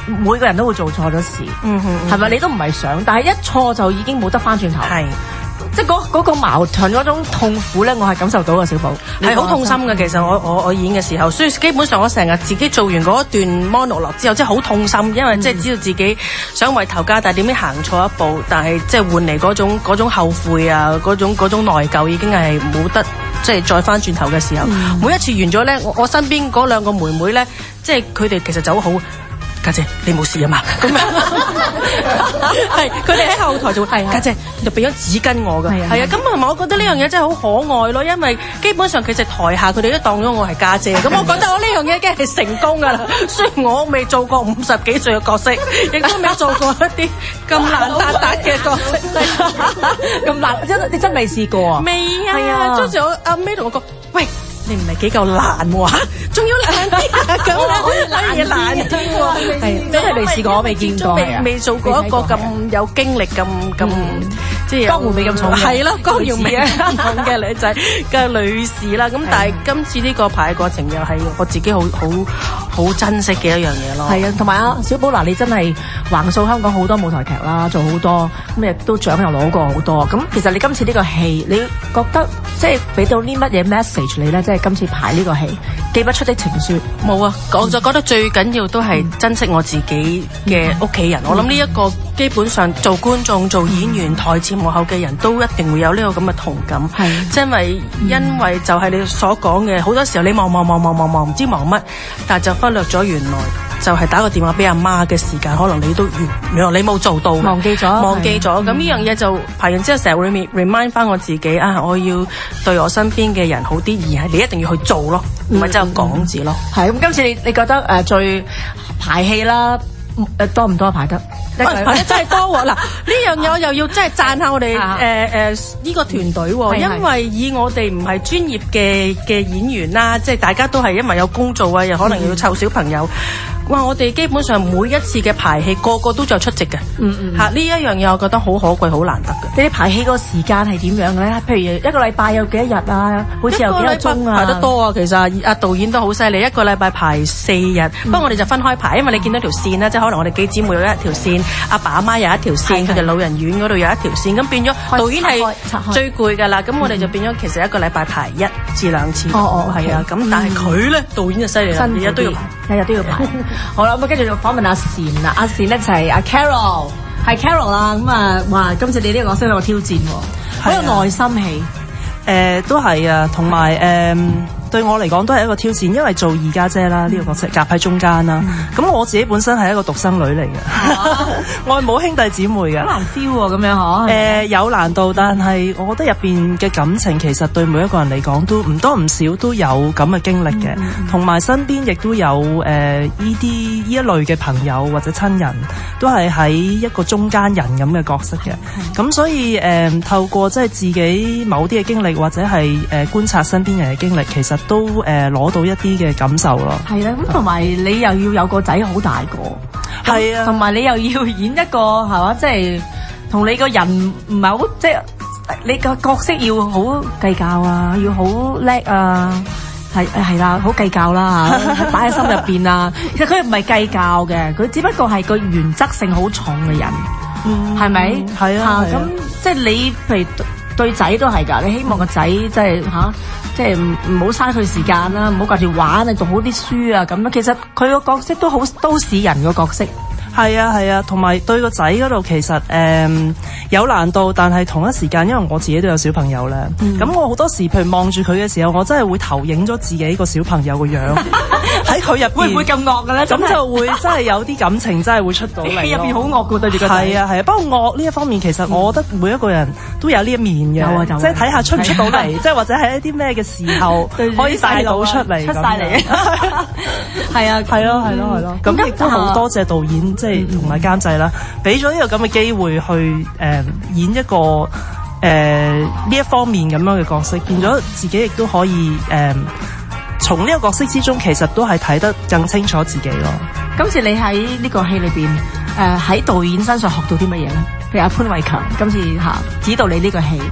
每個人都會做錯咗事， 嗯哼， 係咪？你都唔係想，但係一錯就已經冇得翻轉頭。 係。 即係嗰嗰個矛盾嗰種痛苦咧，我係感受到嘅，小寶係好痛心嘅。其實我我我演嘅時候，所以基本上我成日自己做完嗰一段 monologue 之後，即係好痛心，因為即係知道自己想為頭家，但係點知行錯一步，但係即係換嚟嗰種嗰種後悔啊，嗰種嗰種內疚已經係冇得即係再翻轉頭嘅時候。嗯、每一次完咗咧，我我身邊嗰兩個妹妹咧，即係佢哋其實走好。家姐，你冇事啊嘛？咁樣係佢哋喺後台就會，家姐就俾咗紙巾我㗎。係啊，咁同埋我覺得呢樣嘢真係好可愛咯，因為基本上其實台下佢哋都當咗我係家姐，咁我覺得我呢樣嘢已經係成功㗎啦。雖然我未做過五十幾歲嘅角色，亦都未做過一啲咁爛達達嘅角色， 咁爛真你真未試過啊？ 未啊！係啊，當時我阿 May 同我講，喂。你唔係幾夠爛喎，仲要爛啲咁樣，可以爛爛啲喎， 係真係未試過，我未見過， 未未做過一個咁有經歷咁咁，即係江湖味咁重， 係咯，江湖味咁重嘅女仔嘅女士啦。咁但係今次呢個排過程又係我自己好好好珍惜嘅一樣嘢咯。 係啊，同埋啊，小寶嗱，你真係橫掃香港好多舞台劇啦，做好多咁亦都獎又攞過好多。咁其實你今次呢個戲，你覺得即係俾到啲乜嘢 message 你咧？即係今次排呢個戲，寄不出的情書冇啊！我就覺得最緊要都係珍惜我自己嘅屋企人。嗯、我諗呢一個基本上做觀眾、做演員、台前幕後嘅人都一定會有呢個咁嘅同感。係，因為因為就係你所講嘅，好多時候你忙忙忙忙忙忙唔知忙乜，但係就忽略咗原來就係打個電話俾阿媽嘅時間，可能你都原來你冇做到， 忘記咗， 忘記咗。咁呢樣嘢就排完之後，成日會 remind 翻我自己啊，我要對我身邊嘅人好啲，而係你一定要去做咯，唔係只有講字咯。 係咁，今次你你覺得誒、呃、最排戲啦，誒多唔多排得？ 排得真係多喎！嗱，呢樣嘢我又要真係讚下我哋誒誒呢個團隊喎，因為以我哋唔係專業嘅嘅演員啦，即係大家都係因為有工做啊，又可能要湊小朋友。哇！我哋基本上每一次嘅排戲，個個都在出席嘅。嗯嗯。嚇，呢一樣嘢我覺得好可貴、好難得嘅。 你哋排戲個時間係點樣嘅咧？譬如一個禮拜有幾多日啊？好似有幾多鐘啊？ 排得多啊！其實阿導演都好犀利，一個禮拜排四日。不過我哋就分開排，因為你見到條線啦，即係可能我哋幾姊妹有一條線，阿爸阿媽有一條線，佢哋老人院嗰度有一條線，咁變咗導演係最攰㗎啦。咁我哋就變咗其實一個禮拜排一至兩次。 哦哦， 係啊。咁但係佢咧，導演就犀利啦，日日都要排， 日日都要排。好啦，咁啊，跟住就訪問阿善啦。阿善咧就係阿 Carol，係 Carol 啦。咁啊，哇！今次你呢個角色有個挑戰喎，好有內心戲。 誒，都係啊，同埋誒。對我嚟講都係一個挑戰，因為做二家姐啦，呢、這個角色夾喺中間啦。咁、嗯、我自己本身係一個獨生女嚟嘅，啊、我係冇兄弟姊妹嘅。好難 feel 喎，咁樣嗬？誒有難度，但係我覺得入邊嘅感情其實對每一個人嚟講都唔多唔少都有咁嘅經歷嘅，同埋、嗯、身邊亦都有誒呢啲呢一類嘅朋友或者親人，都係喺一個中間人咁嘅角色嘅。咁、嗯、所以誒、呃、透過即係自己某啲嘅經歷或者係誒、呃、觀察身邊人嘅經歷，其實都誒攞、呃、到一啲嘅感受咯。係啦，咁同埋你又要有個仔好大個，係啊，同埋你又要演一個係嘛，即係同你個人唔係好，即係你個角色要好計較啊，要好叻啊，係係啦，好計較啦嚇，擺喺心入邊啊。其實佢唔係計較嘅，佢只不過係個原則性好重嘅人，係咪、嗯？係啊，咁即係你譬如對仔都係㗎，你希望個仔即係嚇。即係唔唔好嘥佢時間啦，唔好掛住玩啊，讀好啲書啊咁啦。其實佢個角色都好都市人個角色。係啊係啊，同埋對個仔嗰度其實誒、嗯、有難度，但係同一時間，因為我自己都有小朋友咧，咁、嗯、我好多時譬如望住佢嘅時候，我真係會投影咗自己個小朋友個樣喺佢入邊。會唔會咁惡嘅咧？咁就會真係有啲感情真係會出到嚟。入邊好惡嘅對住個仔。係啊係啊，不過惡呢一方面其實我覺得每一個人都有呢一面嘅，有啊有啊，即係睇下出唔出到嚟，即係或者係一啲咩嘅時候可以帶到出嚟，出晒嚟。係啊，係咯係咯係咯，咁亦都好多謝導演。即係同埋監製啦，俾咗呢個咁嘅機會去誒、呃、演一個誒呢、呃、一方面咁樣嘅角色，變咗自己亦都可以誒從呢個角色之中，其實都係睇得更清楚自己咯。今次你喺呢個戲裏邊誒喺導演身上學到啲乜嘢咧？譬如阿潘偉強今次嚇指導你呢個戲，誒、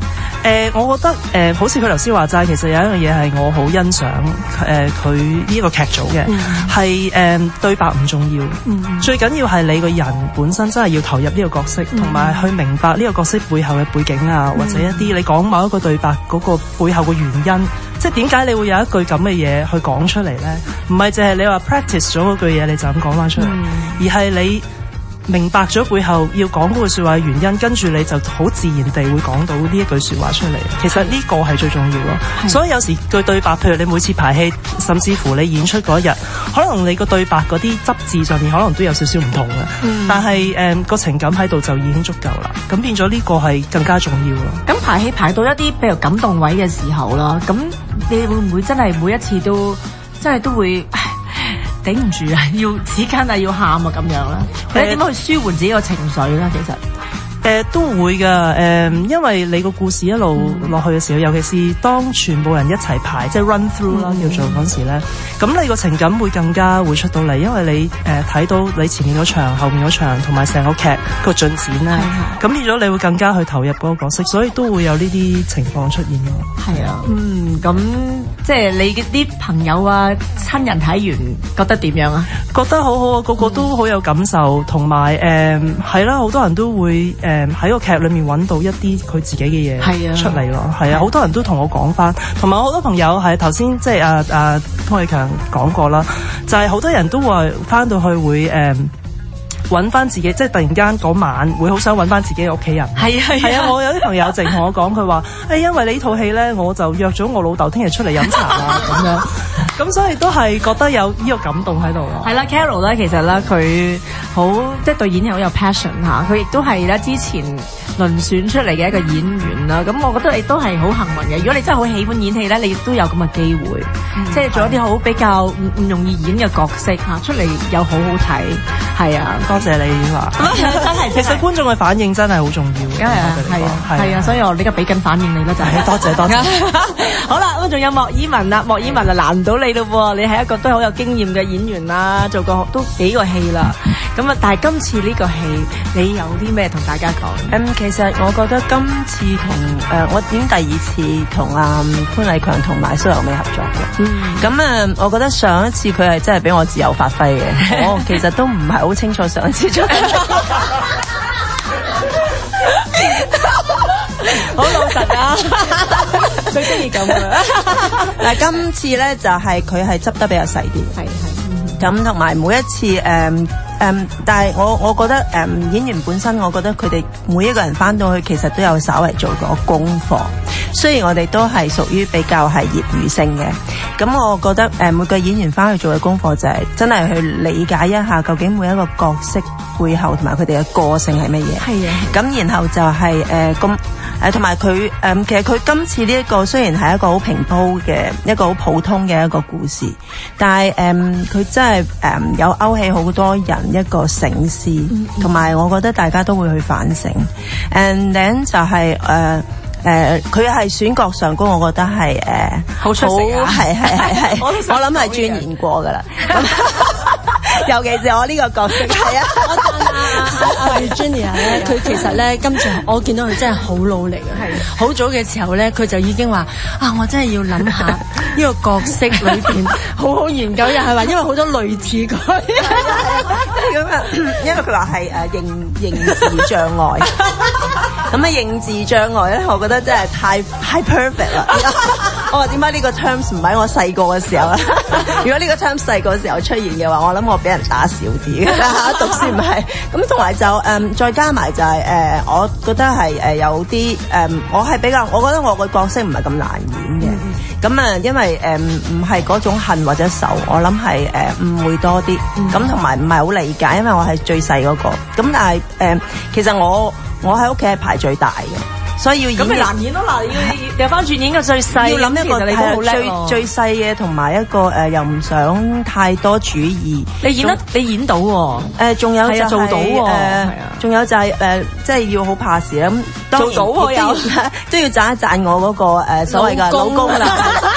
誒、呃，我覺得誒、呃，好似佢頭先話齋，其實有一樣嘢係我好欣賞誒佢呢個劇組嘅，係誒、呃、對白唔重要，嗯、最緊要係你個人本身真係要投入呢個角色，同埋、嗯、去明白呢個角色背後嘅背景啊，嗯、或者一啲你講某一個對白嗰個背後嘅原因，即係點解你會有一句咁嘅嘢去講出嚟咧？唔係淨係你話 practice 咗嗰句嘢你就咁講翻出嚟，嗯、而係你明白咗背後要講嗰句説話嘅原因，跟住你就好自然地會講到呢一句説話出嚟。其實呢個係最重要咯。的所以有時句對白，譬如你每次排戲，甚至乎你演出嗰日，可能你個對白嗰啲執字上面可能都有少少唔同嘅，嗯、但係誒個情感喺度就已經足夠啦。咁變咗呢個係更加重要咯。 咁排戲排到一啲比如感動位嘅時候啦，咁你會唔會真係每一次都真係都會頂唔住啊，要紙巾啊，要喊啊咁樣啦？你點樣去舒緩自己個情緒咧？其實誒、呃、都會㗎，誒、呃、因為你個故事一路落去嘅時候，尤其是當全部人一齊排，即係 run through 啦，叫做嗰時咧，咁你個情感會更加會出到嚟，因為你誒睇、呃、到你前面嗰場、後面嗰場，同埋成個劇個進展咧，咁變咗你會更加去投入嗰個角色，所以都會有呢啲情況出現咯。 係啊，嗯，咁即係你啲朋友啊、親人睇完覺得點樣啊？ 覺得好好啊，個個都好有感受，同埋誒係啦，好多人都會誒。呃誒喺個劇裏面揾到一啲佢自己嘅嘢出嚟咯，係啊，好多人都同我講翻，同埋好多朋友係頭先即係阿阿潘偉強講過啦，就係、是、好多人都話翻到去會誒揾翻自己，即係突然間嗰晚會好想揾翻自己嘅屋企人。係啊係啊，我有啲朋友淨同我講，佢話誒因為你呢套戲咧，我就約咗我老豆聽日出嚟飲茶啦咁樣。咁所以都係覺得有呢個感動喺度咯。 係啦 ，Carol 咧，其實咧佢好即係對演戲好有 passion 嚇，佢亦都係咧之前輪選出嚟嘅一個演員啦。咁我覺得你都係好幸運嘅。如果你真係好喜歡演戲咧，你亦都有咁嘅機會，嗯、即係做一啲好比較唔唔容易演嘅角色嚇，出嚟又好好睇。係啊， 多謝你話。真係，其實觀眾嘅反應真係好重要。 係啊，係啊，係啊，所以我呢個俾緊反應你啦，就係多謝多謝。 好啦，咁仲有莫依文啦，莫依文啊難唔到你咯喎，你係一個都好有經驗嘅演員啦，做過都幾個戲啦。咁啊，但係今次呢個戲，你有啲咩同大家講？ 嗯，其實我覺得今次同誒、呃、我演第二次同阿潘偉強同埋蘇柔美合作嘅。嗯。咁啊、呃，我覺得上一次佢係真係俾我自由發揮嘅。我其實都唔係好清楚上一次做。 好老實啊！最中意咁啊！ 嗱，今次咧就係佢係執得比較細啲，係係咁，同埋每一次誒誒、嗯嗯，但係我我覺得誒、嗯、演員本身，我覺得佢哋每一個人翻到去其實都有稍微做過功課。雖然我哋都係屬於比較係業餘性嘅，咁我覺得誒每個演員翻去做嘅功課就係真係去理解一下究竟每一個角色背後同埋佢哋嘅個性係乜嘢。係啊，咁然後就係誒咁。誒同埋佢誒，其實佢今次呢一個雖然係一個好平鋪嘅一個好普通嘅一個故事，但係誒佢真係誒、嗯、有勾起好多人一個醒思，同埋、嗯嗯、我覺得大家都會去反省。And then 就係誒誒，佢係選角上高，我覺得係誒好出色啊！係係係係，我諗係鑽研過㗎啦。尤其是我呢個角色，係啊， 我讚啊阿 Virginia 咧，佢其實咧今次我見到佢真係好努力啊！係好早嘅時候咧，佢就已經話啊，我真係要諗下呢個角色裏邊好好研究，又係話因為好多類似佢， 咁啊，因為佢話係誒認認字障礙，咁啊認字障礙咧，我覺得真係太太 perfect 啦！我話點解呢個 terms 唔喺我細個嘅時候啊？如果呢個 terms 細個嘅時候出現嘅話，我諗我俾人打少啲嘅啦，讀書唔係咁，同埋就誒、嗯、再加埋就係、是、誒、呃，我覺得係誒、呃、有啲誒、呃，我係比較，我覺得我個角色唔係咁難演嘅。咁啊、嗯，因為誒唔係嗰種恨或者仇，我諗係誒誤會多啲。咁同埋唔係好理解，因為我係最細嗰、那個。咁但係誒、呃，其實我我喺屋企係排最大嘅。所以要演咁咪難演咯，嗱要調翻轉演個最細，要諗一個你好最最細嘅，同埋一個誒、呃、又唔想太多主意。 你演得你演到喎， 誒仲、呃、有就係、 係、做到喎， 誒仲有就係、係、誒、呃、即係要好怕事啦。咁做到喎又都要讚一讚我嗰、嗰個、呃、所謂嘅老公啦。咁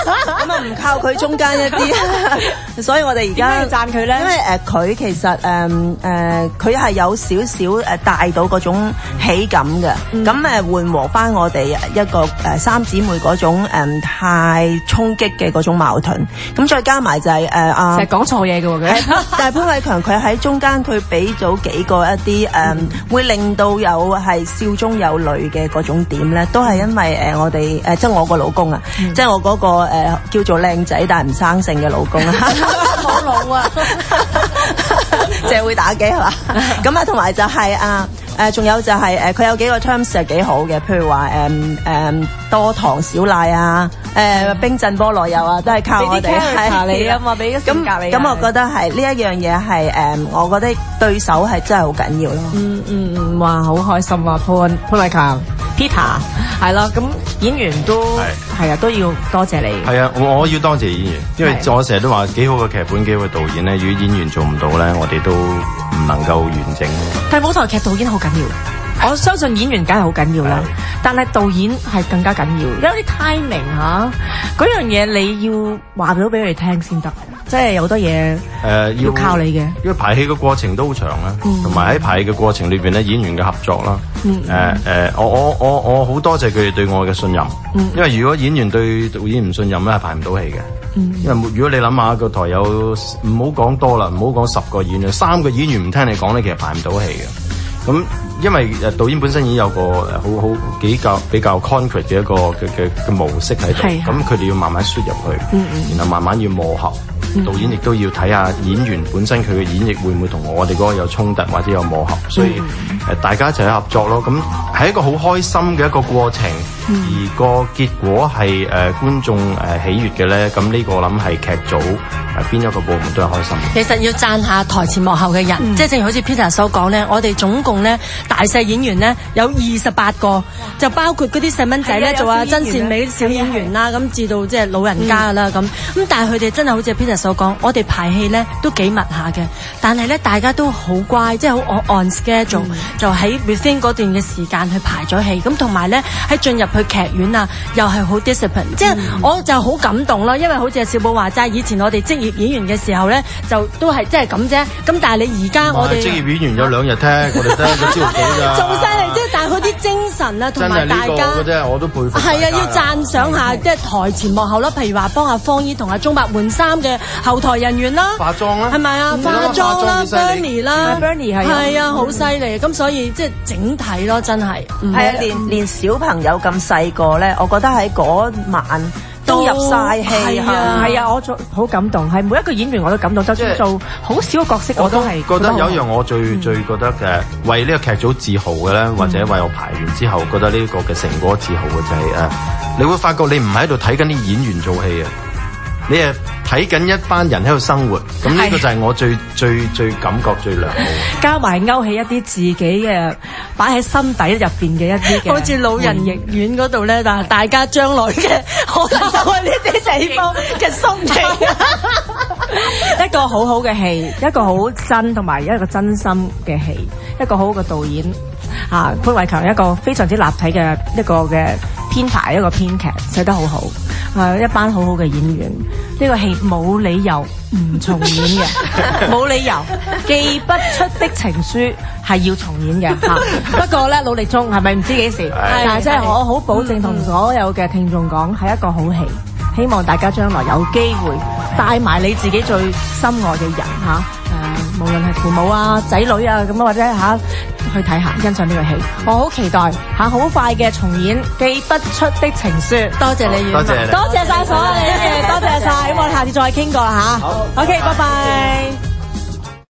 咁啊唔靠佢中間一啲，所以我哋而家點解要讚佢咧？ 因為誒佢、呃、其實誒誒佢係有少少誒帶到嗰種喜感嘅，咁誒緩和翻我哋一個誒、呃、三姊妹嗰種誒、呃、太衝擊嘅嗰種矛盾，咁再加埋就係誒啊， 成日講錯嘢嘅喎佢， 但係潘偉強佢喺中間佢俾咗幾個一啲誒、呃、會令到有係笑中有淚嘅嗰種點咧，都係因為誒、呃、我哋誒、呃、即係我個老公啊，嗯、即係我嗰、那個、呃、叫做靚仔但係唔生性嘅老公啊， 好老啊， 淨係會打機係嘛？咁啊，同埋就係、是、啊誒，仲、呃、有就係、是、誒，佢、呃、有幾個 terms 係幾好嘅，譬如話誒誒多糖少奶啊，誒、呃、冰鎮菠蘿油啊，都係靠我哋係你啊嘛，俾個性格你。 咁我覺得係呢一樣嘢係誒，我覺得對手係真係好緊要咯。 嗯嗯嗯，哇，好開心啊，潘潘偉強 Peter 係啦，咁演員都係啊，都要多謝你。 係啊，我我要多謝演員，因為我成日都話幾好嘅劇本，幾好嘅導演咧，如果演員做唔到咧，我哋都唔能夠完整。 但係舞台劇導演好緊要，我相信演員梗係好緊要啦，但係導演係更加緊要，因為啲 timing 嚇嗰樣嘢你要話到俾佢哋聽先得，即係有好多嘢誒要靠你嘅。 因為排戲嘅過程都好長啦，同埋喺排戲嘅過程裏邊咧，演員嘅合作啦，誒誒、嗯呃呃，我我我我好多謝佢哋對我嘅信任，嗯、因為如果演員對導演唔信任咧，係排唔到戲嘅。嗯、因為如果你諗下個台有唔好講多啦，唔好講十個演員，三個演員唔聽你講咧，其實排唔到戲嘅。咁因為誒導演本身已經有個誒好好比較比較 concrete 嘅一個嘅嘅嘅模式喺度，咁佢哋要慢慢輸入去，嗯嗯、然後慢慢要磨合。嗯、導演亦都要睇下演員本身佢嘅演繹會唔會同我哋嗰個有衝突或者有磨合，所以誒、嗯呃、大家一齊去合作咯。咁係一個好開心嘅一個過程，嗯、而個結果係誒、呃、觀眾誒、呃、喜悅嘅咧。咁呢個我諗係劇組誒邊一個部門都係開心。 其實要讚下台前幕後嘅人，嗯、即係正如好似 Peter 所講咧，我哋總共咧大細演員咧有二十八個，就包括嗰啲細蚊仔咧做阿真善美小演員啦，咁至到即係老人家啦咁。咁、嗯、但係佢哋真係好似 Peter所講，我哋排戲咧都幾密下嘅，但係咧大家都好乖，即係好 on schedule，嗯、就喺 within 嗰段嘅時間去排咗戲，咁同埋咧喺進入去劇院啊，又係好 discipline，即係我就好感動啦，因為好似阿小寶話齋，以前我哋職業演員嘅時候咧，就都係即係咁啫，咁但係你而家我哋職業演員有兩日聽，我哋得一個朝早㗎， 做犀利，即係但係佢啲精神啊，同埋大家真係我都佩服。 係啊，要讚賞下即係台前幕後啦，譬如話幫阿方姨同阿鐘伯換衫嘅後台人員啦， 化妝啦， 係咪啊？化妝啦 ，Bernie 啦 ，Bernie 係係啊，好犀利，咁所以即係整體咯，真係係啊，連連小朋友咁細個咧，我覺得喺嗰晚都入晒戲， 係啊，係啊，我做好感動，係每一個演員我都感動，就算做好少個角色我都係覺得有一樣我最最覺得誒為呢個劇組自豪嘅咧，或者為我排完之後覺得呢個嘅成果自豪嘅就係誒，你會發覺你唔喺度睇緊啲演員做戲啊，你係睇緊一班人喺度生活，咁呢個就係我最最最感覺最良好。 加埋勾起一啲自己嘅擺喺心底入邊嘅一啲嘅， 好似老人影院嗰度咧，但係大家將來嘅可能就係呢啲地方嘅心情。 一個好好嘅戲，一個好真同埋一個真心嘅戲，一個好好嘅導演啊，潘偉強一個非常之立體嘅一個嘅編排，一個編劇寫得好好，啊一班好好嘅演員，呢、這個戲冇理由唔重演嘅，冇理由寄不出的情書係要重演嘅嚇。不過咧努力中係咪唔知幾時？但係真係我好保證同所有嘅聽眾講係一個好戲，希望大家將來有機會帶埋你自己最心愛嘅人嚇，誒、啊、無論係父母啊、仔女啊咁啊，或者嚇、啊、去睇下欣賞呢個戲。我好期待嚇好快嘅重演寄不出的情書。多謝你， 多謝， 多謝晒所有你嘅，多謝晒。咁我哋下次再傾過啦嚇。好 OK，拜拜。